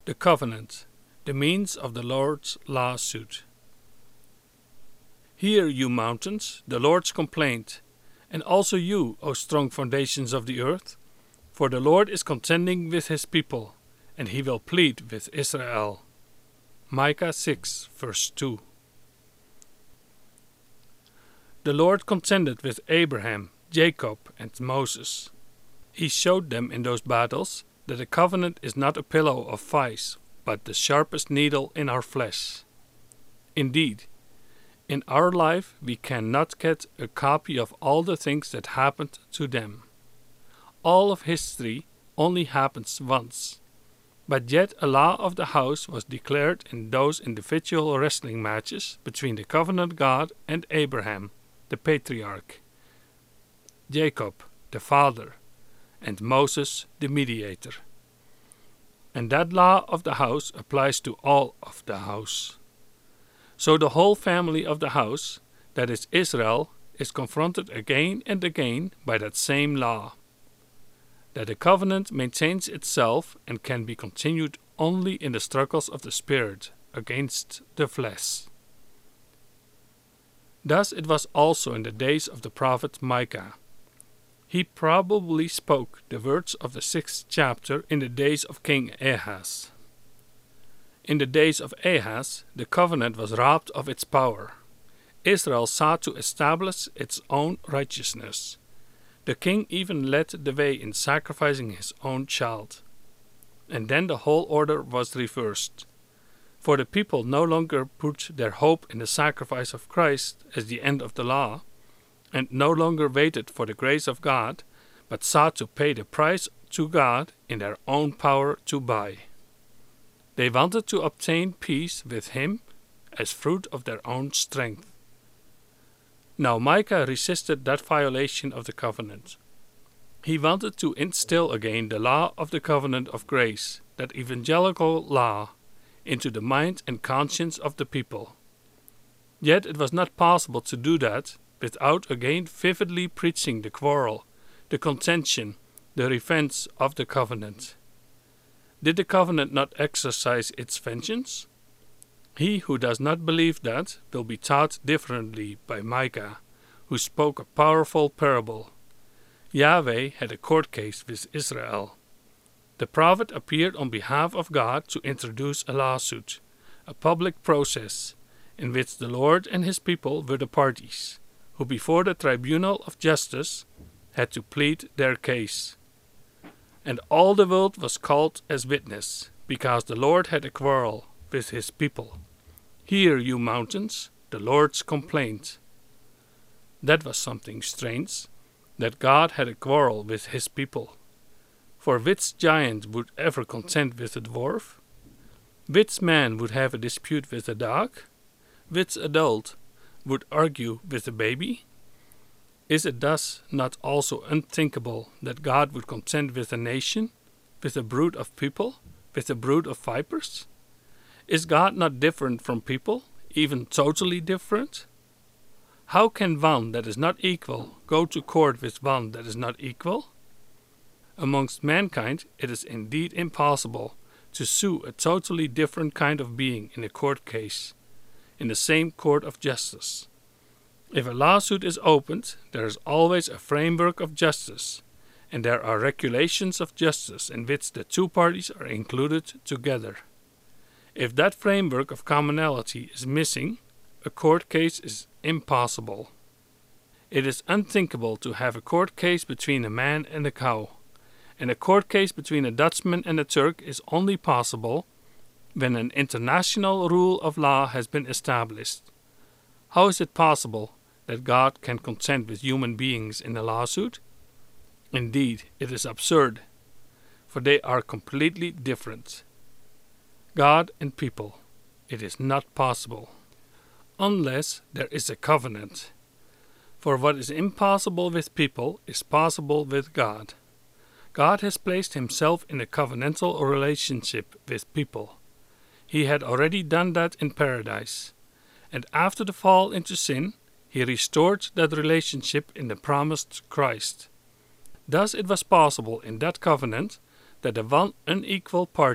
The covenant, the means of the Lord's lawsuit. Hear, you mountains, the Lord's complaint, and also you, O strong foundations of the earth, for the Lord is contending with his people, and he will plead with Israel. Micah 6, verse 2. The Lord contended with Abraham, Jacob, and Moses. He showed them in those battles that a covenant is not a pillow of vice, but the sharpest needle in our flesh. Indeed, in our life we cannot get a copy of all the things that happened to them. All of history only happens once. But yet a law of the house was declared in those individual wrestling matches between the covenant God and Abraham, the patriarch, Jacob, the father, and Moses, the mediator. And that law of the house applies to all of the house. So the whole family of the house, that is Israel, is confronted again and again by that same law. That the covenant maintains itself and can be continued only in the struggles of the spirit against the flesh. Thus it was also in the days of the prophet Micah. He probably spoke the words of the 6th chapter in the days of King Ahaz. In the days of Ahaz, the covenant was robbed of its power. Israel sought to establish its own righteousness. The king even led the way in sacrificing his own child. And then the whole order was reversed. For the people no longer put their hope in the sacrifice of Christ as the end of the law, and no longer waited for the grace of God, but sought to pay the price to God in their own power to buy. They wanted to obtain peace with him as fruit of their own strength. Now Micah resisted that violation of the covenant. He wanted to instill again the law of the covenant of grace, that evangelical law, into the mind and conscience of the people. Yet it was not possible to do that without again vividly preaching the quarrel, the contention, the revenge of the covenant. Did the covenant not exercise its vengeance? He who does not believe that will be taught differently by Micah, who spoke a powerful parable. Yahweh had a court case with Israel. The prophet appeared on behalf of God to introduce a lawsuit, a public process, in which the Lord and his people were the parties, who before the tribunal of justice had to plead their case. And all the world was called as witness, because the Lord had a quarrel with his people. Hear, you mountains, the Lord's complaint. That was something strange, that God had a quarrel with his people. For which giant would ever contend with a dwarf? Which man would have a dispute with a dog? Which adult would argue with a baby? Is it thus not also unthinkable that God would contend with a nation, with a brood of people, with a brood of vipers? Is God not different from people, even totally different? How can one that is not equal go to court with one that is not equal? Amongst mankind it is indeed impossible to sue a totally different kind of being in a court case, in the same court of justice. If a lawsuit is opened, there is always a framework of justice, and there are regulations of justice in which the two parties are included together. If that framework of commonality is missing, a court case is impossible. It is unthinkable to have a court case between a man and a cow, and a court case between a Dutchman and a Turk is only possible when an international rule of law has been established. How is it possible that God can contend with human beings in a lawsuit? Indeed, it is absurd, for they are completely different. God and people, it is not possible, unless there is a covenant. For what is impossible with people is possible with God. God has placed himself in a covenantal relationship with people. He had already done that in paradise, and after the fall into sin, he restored that relationship in the promised Christ. Thus it was possible in that covenant that the one unequal party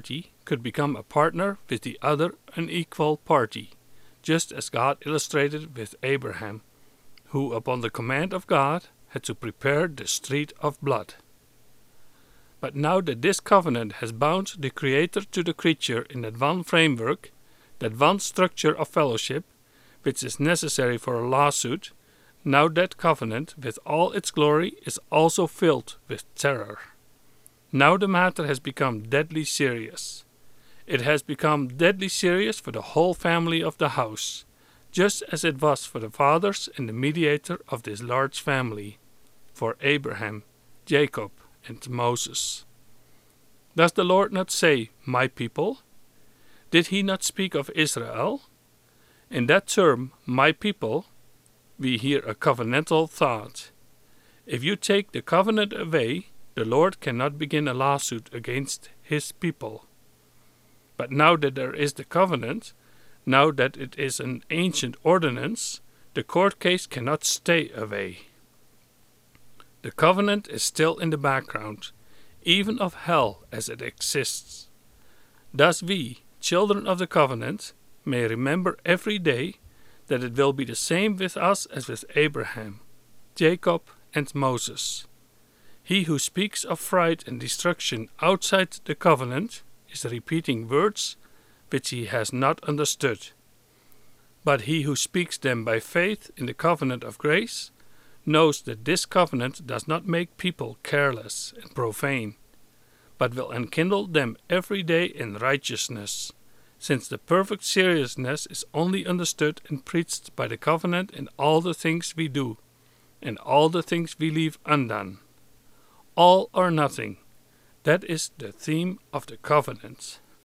could become a partner with the other unequal party, just as God illustrated with Abraham, who upon the command of God had to prepare the street of blood. But now that this covenant has bound the Creator to the creature in that one framework, that one structure of fellowship, which is necessary for a lawsuit, now that covenant, with all its glory, is also filled with terror. Now the matter has become deadly serious. It has become deadly serious for the whole family of the house, just as it was for the fathers and the mediator of this large family, for Abraham, Jacob, and Moses. Does the Lord not say, "my people"? Did he not speak of Israel? In that term, "my people," we hear a covenantal thought. If you take the covenant away, the Lord cannot begin a lawsuit against his people. But now that there is the covenant, now that it is an ancient ordinance, the court case cannot stay away. The covenant is still in the background, even of hell as it exists. Thus we, children of the covenant, may remember every day that it will be the same with us as with Abraham, Jacob, and Moses. He who speaks of fright and destruction outside the covenant is repeating words which he has not understood. But he who speaks them by faith in the covenant of grace knows that this covenant does not make people careless and profane, but will enkindle them every day in righteousness, since the perfect seriousness is only understood and preached by the covenant in all the things we do, and all the things we leave undone. All or nothing. That is the theme of the covenant.